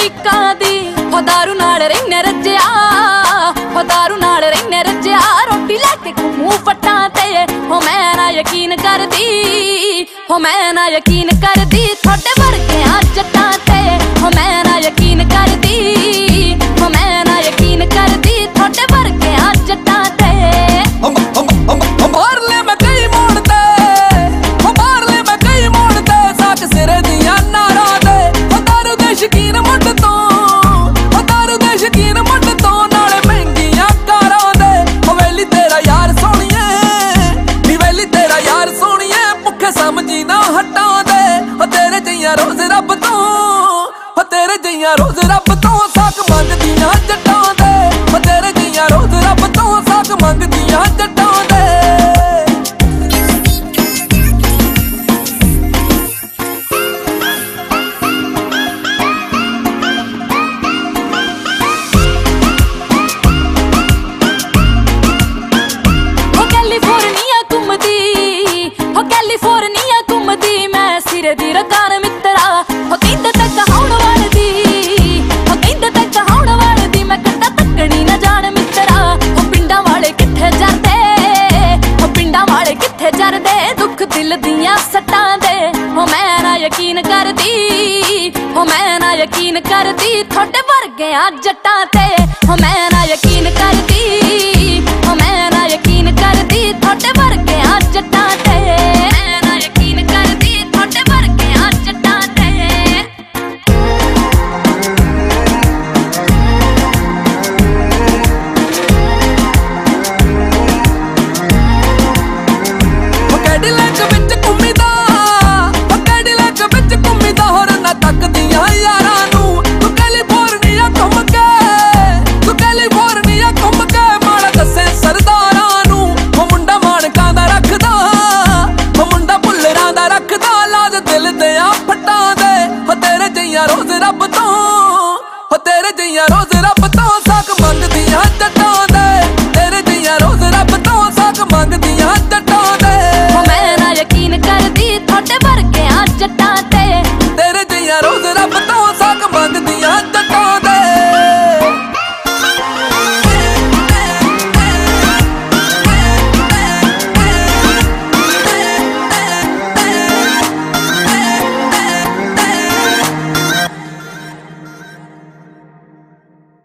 America ਦੀ ਹੋ ਦਾਰੂ ਨਾਲ ਰਹਿਨੇ ਰੱਜਿਆ, ਹੋ ਦਾਰੂ ਨਾਲ ਰਹਿਨੇ ਰੱਜਿਆ। ਰੋਟੀ ਲੈ ਕੇ ਘੁੰਮੂ ਫੱਟਾਂ ਤੇ ਹੋ ਮੈਂ ਨਾ ਯਕੀਨ ਕਰਦੀ, ਹੋ ਮੈਂ ਨਾ ਯਕੀਨ ਕਰਦੀ ਤੁਹਾਡੇ ਵਰਗਿਆਂ ਜੱਟਾਂ ਤੇ ਹੋ ਮੈਂ ਨਾ ਯਕੀਨ ਕਰਦੀ, ਹੋ ਮੈਂ ਨਾ ਯਕੀਨ ਕਰਦੀ ਤੁਹਾਡੇ ਵਰਗਿਆਂ ਜੱਟਾਂ ਤੇ। ਮਾਰ ਲੈ ਮੈਂ ਕਈ ਮੋੜ ਤੇ, ਮਾਰ ਲੈ ਮੈਂ ਕਈ ਮੋੜ ਤੇ ਸੱਚ ਸਿਰੇ ਦੀਆਂ ਨਾਰਾਂ ਦੇ। ਦਾਰੂ ਦੇ ਸ਼ਕੀਨ ਮੁੱਢ ਤੋਂ, ਦਾਰੂ ਦੇ ਸ਼ਕੀਨ ਮੁੱਢ ਤੋਂ ਨਾਲੇ ਮਹਿੰਗੀਆਂ ਕਾਰਾਂ ਦੇ। ਹਵੇਲੀ ਤੇਰਾ ਯਾਰ ਸੋਹਣੀਏ, ਨੀ ਵੇਲੀ ਤੇਰਾ ਯਾਰ ਸੋਹਣੀਏ ਭੁੱਖੇ ਸਮਝੀ ਨਾ ਹਟਾਂ ਦੇ। ਤੇਰੇ ਜਈਆਂ ਰੋਜ਼ ਰੱਬ ਤੋਂ, ਤੇਰੇ ਜਈਆਂ ਰੋਜ਼ ਰੱਬ ਤੋਂ ਸਾਕ ਮੰਗਦੀਆਂ ਜੱਟਾਂ ਦੇ। ਤੇਰੇ ਜਈਆਂ ਰੋਜ਼ ਰੱਬ ਤੋਂ ਸਾਕ ਮੰਗਦੀਆਂ ਜੱਟਾਂ ਦੇ। ਕੈਲੀਫੋਰਨੀਆ ਘੁੰਮਦੀ ਮੈਂ ਸਿਰੇ ਦੀ ਰਕਾਨ ਮਿੱਤਰਾ। ਹੋ ਕਹਿੰਦੇ ਤੇ ਕਹਾਉਣ ਵਾਲਦੀ, ਹੋ ਕਹਿੰਦੇ ਤੇ ਕਹਾਉਣ ਵਾਲਦੀ ਮੈਂ ਕੰਡਾ ਤੱਕਣੀ ਨਾ ਜਾਣ ਮਿੱਤਰਾ। ਹੋ ਪਿੰਡਾਂ ਵਾਲੇ ਕਿੱਥੇ ਜਰਦੇ, ਹੋ ਪਿੰਡਾਂ ਵਾਲੇ ਕਿੱਥੇ ਜਰਦੇ ਦੁੱਖ ਦਿਲ ਦੀਆਂ ਸੱਟਾਂ ਦੇ। ਹੋ ਮੈਂ ਨਾ ਯਕੀਨ ਕਰਦੀ, ਹੋ ਮੈਂ ਨਾ ਯਕੀਨ ਕਰਦੀ ਤੁਹਾਡੇ ਵਰਗਿਆਂ ਜੱਟਾਂ ਤੇ ਹੋ ਮੈਂ ਨਾ ਯਕੀਨ ਕਰਦੀ।